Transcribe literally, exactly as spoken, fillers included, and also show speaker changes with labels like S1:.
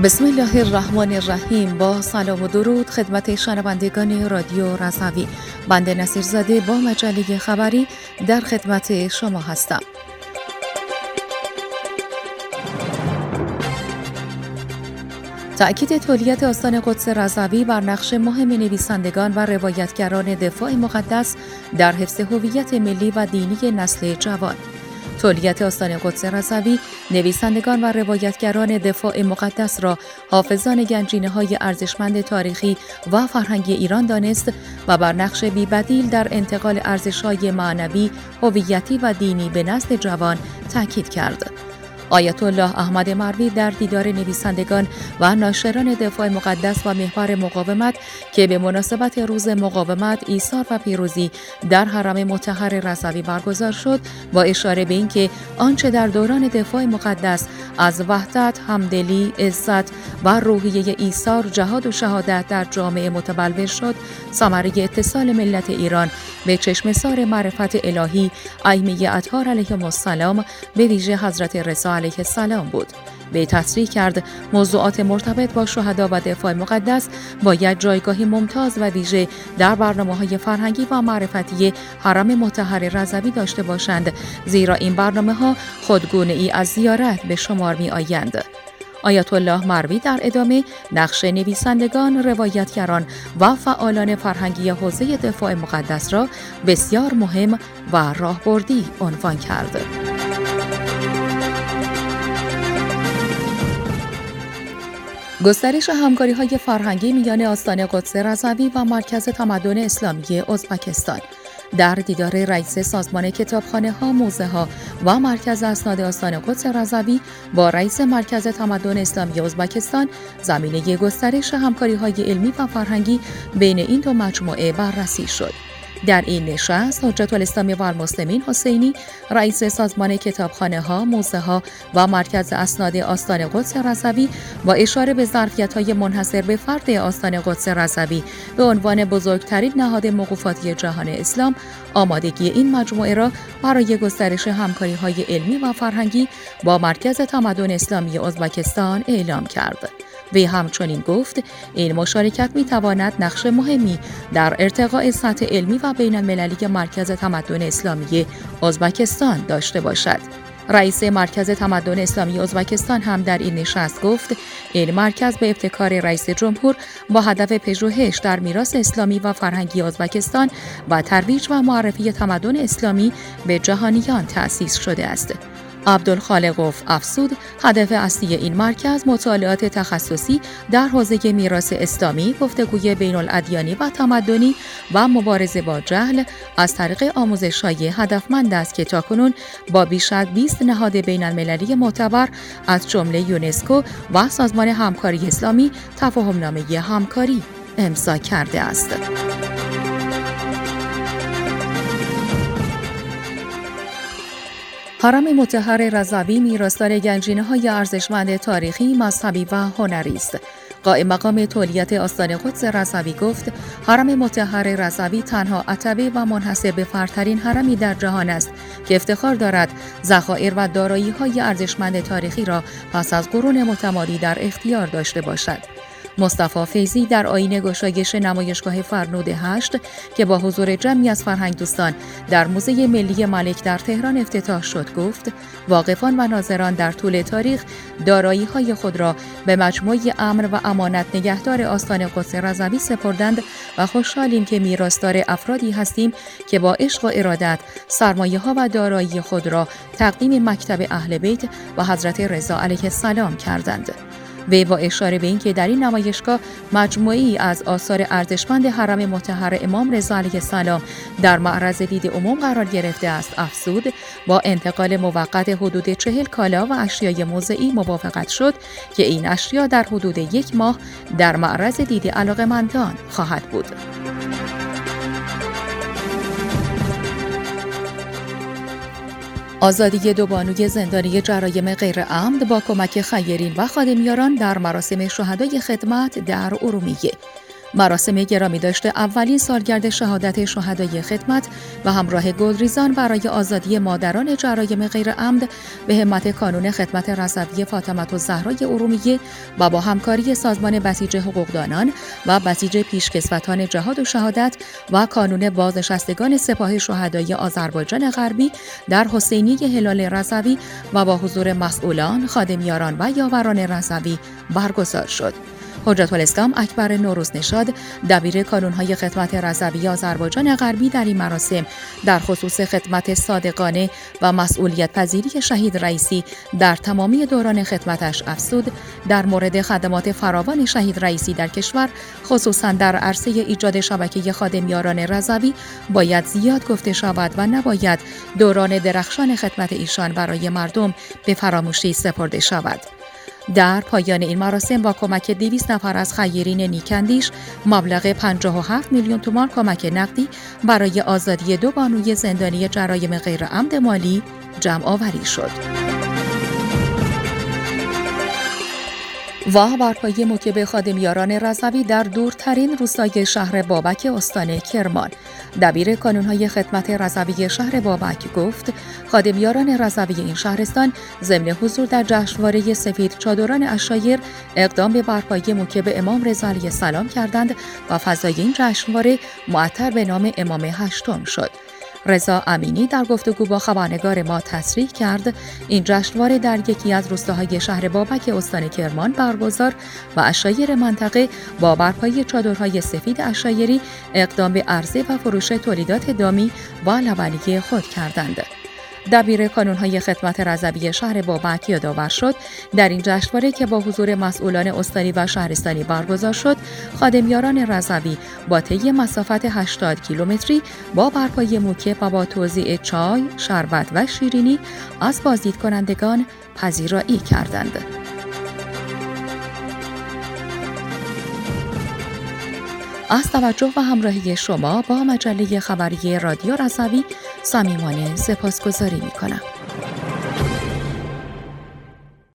S1: بسم الله الرحمن الرحیم. با سلام و درود خدمت شنوندگان رادیو رضوی. بنده نصیرزاده با مجله خبری در خدمت شما هستم. تأکید تولیت آستان قدس رضوی بر نقش مهم نویسندگان و روایتگران دفاع مقدس در حفظ هویت ملی و دینی نسل جوان. تولیت آستان قدس رضوی نویسندگان و روایتگران دفاع مقدس را حافظان گنجینه‌های ارزشمند تاریخی و فرهنگی ایران دانست و بر نقش بی‌بدیل در انتقال ارزش‌های معنوی، هویتی و دینی به نسل جوان تاکید کرد. آیت الله احمد مروی در دیدار نویسندگان و ناشران دفاع مقدس و محور مقاومت که به مناسبت روز مقاومت، ایثار و پیروزی در حرم مطهر رضوی برگزار شد، با اشاره به اینکه آنچه در دوران دفاع مقدس از وحدت، همدلی، عزت و روحیه ایثار، جهاد و شهادت در جامعه متبلور شد، ثمره اتصال ملت ایران به چشمسار معرفت الهی ائمه اطهار علیهم السلام به ویژه حضرت رضا علیه السلام بود. به تصریح کرد موضوعات مرتبط با شهدا و دفاع مقدس باید جایگاهی ممتاز و ویژه در برنامه‌های فرهنگی و معرفتی حرم مطهر رضوی داشته باشند، زیرا این برنامه‌ها خودگونه‌ای از زیارت به شمار می‌آیند. آیت الله مروی در ادامه نقش نویسندگان، روایتگران و فعالان فرهنگی حوزه دفاع مقدس را بسیار مهم و راهبردی عنوان کرد. گسترش همکاری‌های فرهنگی میان آستان قدس رضوی و مرکز تمدن اسلامی ازبکستان. در دیدار رئیس سازمان کتابخانه‌ها، موزه‌ها و مرکز اسناد آستان قدس رضوی با رئیس مرکز تمدن اسلامی ازبکستان، زمینه گسترش همکاری‌های علمی و فرهنگی بین این دو مجموعه بررسی شد. در این نشست حجت الاسلام و المسلمین حسینی، رئیس سازمان کتابخانه‌ها، موزه‌ها و مرکز اسناد آستان قدس رضوی، با اشاره به ظرفیت‌های منحصر به فرد آستان قدس رضوی به عنوان بزرگترین نهاد موقوفاتی جهان اسلام، آمادگی این مجموعه را برای گسترش همکاری‌های علمی و فرهنگی با مرکز تمدن اسلامی ازبکستان اعلام کرد. وی همچنین گفت این مشارکت می‌تواند نقش مهمی در ارتقاء سطح علمی و بین‌المللی مرکز تمدن اسلامی ازبکستان داشته باشد. رئیس مرکز تمدن اسلامی ازبکستان هم در این نشست گفت این مرکز به ابتکار رئیس جمهور با هدف پژوهش در میراث اسلامی و فرهنگی ازبکستان و ترویج و معرفی تمدن اسلامی به جهانیان تأسیس شده است. عبدالخالق افسود، هدف اصلی این مرکز مطالعات تخصصی در حوزه میراث اسلامی، گفتگوی بین الادیانی و تمدنی و مبارزه با جهل از طریق آموزش‌های هدفمند است که تاکنون با بیش از بیست نهاد بین المللی معتبر از جمله یونسکو و سازمان همکاری اسلامی تفاهمنامه همکاری امضا کرده است. حرم مطهر رضوی میراثدار گنجینه‌های ارزشمند تاریخی، مذهبی و هنری است. قائم مقام تولیت آستان قدس رضوی گفت حرم مطهر رضوی تنها عتبه و منحصر به فردترین حرمی در جهان است که افتخار دارد ذخایر و دارایی‌های ارزشمند تاریخی را پس از قرون متمادی در اختیار داشته باشد. مصطفی فیضی در آیین گشایش نمایشگاه فرنود هشت که با حضور جمعی از فرهنگ دوستان در موزه ملی ملک در تهران افتتاح شد گفت واقفان و ناظران در طول تاریخ دارایی‌های خود را به مجموعه امن و امانت نگهدار آستان قدس رضوی سپردند و خوشحالیم که میراثدار افرادی هستیم که با عشق و ارادت سرمایه‌ها و دارایی خود را تقدیم مکتب اهل بیت و حضرت رضا علیه السلام کردند. وی با اشاره به اینکه در این نمایشگاه مجموعه‌ای از آثار ارزشمند حرم مطهر امام رضا علیه السلام در معرض دید عموم قرار گرفته است، افزود با انتقال موقت حدود چهل کالا و اشیای موضعی موافقت شد که این اشیا در حدود یک ماه در معرض دید علاقه‌مندان خواهد بود. آزادی دو بانوی زندانی جرایم غیر عمد با کمک خیرین و خادمیاران در مراسم شهدای خدمت در ارومیه. مراسم گرامی داشته اولین سالگرد شهادت شهدای خدمت و همراه گلریزان برای آزادی مادران جرایم غیر عمد به همت کانون خدمت رضوی فاطمه الزهرا ارومیه و با همکاری سازمان بسیج حقوقدانان و بسیج پیشکسوتان جهاد و شهادت و کانون بازنشستگان سپاه شهدای آذربایجان غربی در حسینی هلال رضوی و با حضور مسئولان، خادمیاران و یاوران رضوی برگزار شد. حجت الاسلام اکبر نوروزنژاد دبیر کانون‌های خدمت رضوی آذربایجان غربی در این مراسم در خصوص خدمت صادقانه و مسئولیت پذیری شهید رئیسی در تمامی دوران خدمتش افزود در مورد خدمات فراوان شهید رئیسی در کشور، خصوصا در عرصه ایجاد شبکه خادمیاران رضوی باید زیاد گفته شود و نباید دوران درخشان خدمت ایشان برای مردم به فراموشی سپرده شود. در پایان این مراسم با کمک دویست نفر از خیرین نیکندیش مبلغ پنجاه و هفت میلیون تومان کمک نقدی برای آزادی دو بانوی زندانی جرایم غیر عمد مالی جمع آوری شد. و برپایی موکب خادمیاران رضوی در دورترین روستای شهر بابک استان کرمان. دبیر کانون‌های خدمت رضوی شهر بابک گفت خادمیاران رضوی این شهرستان ضمن حضور در جشنواره سفید چادران عشایر اقدام به برپایی موکب امام رضا علیه السلام کردند و فضای این جشنواره معطر به نام امام هشتم شد. رضا امینی در گفتگو با خبرنگار ما تصریح کرد این جشنواره در یکی از روستاهای شهر بابک استان کرمان برگزار و عشایر منطقه با برپایی چادرهای سفید عشایری اقدام به عرضه و فروش تولیدات دامی و لبنی خود کردند. دبیر کانون‌های خدمت رضوی شهر بابک یادآور شد در این جشنواره که با حضور مسئولان استانی و شهرستانی برگزار شد، خادمیاران رضوی با طی مسافت هشتاد کیلومتری با برپایی موکب و با توزیع چای، شربت و شیرینی از بازدید کنندگان پذیرایی کردند. از توجه و همراهی شما با مجله خبری رادیو رضوی صمیمانه سپاسگزاری می‌کنم.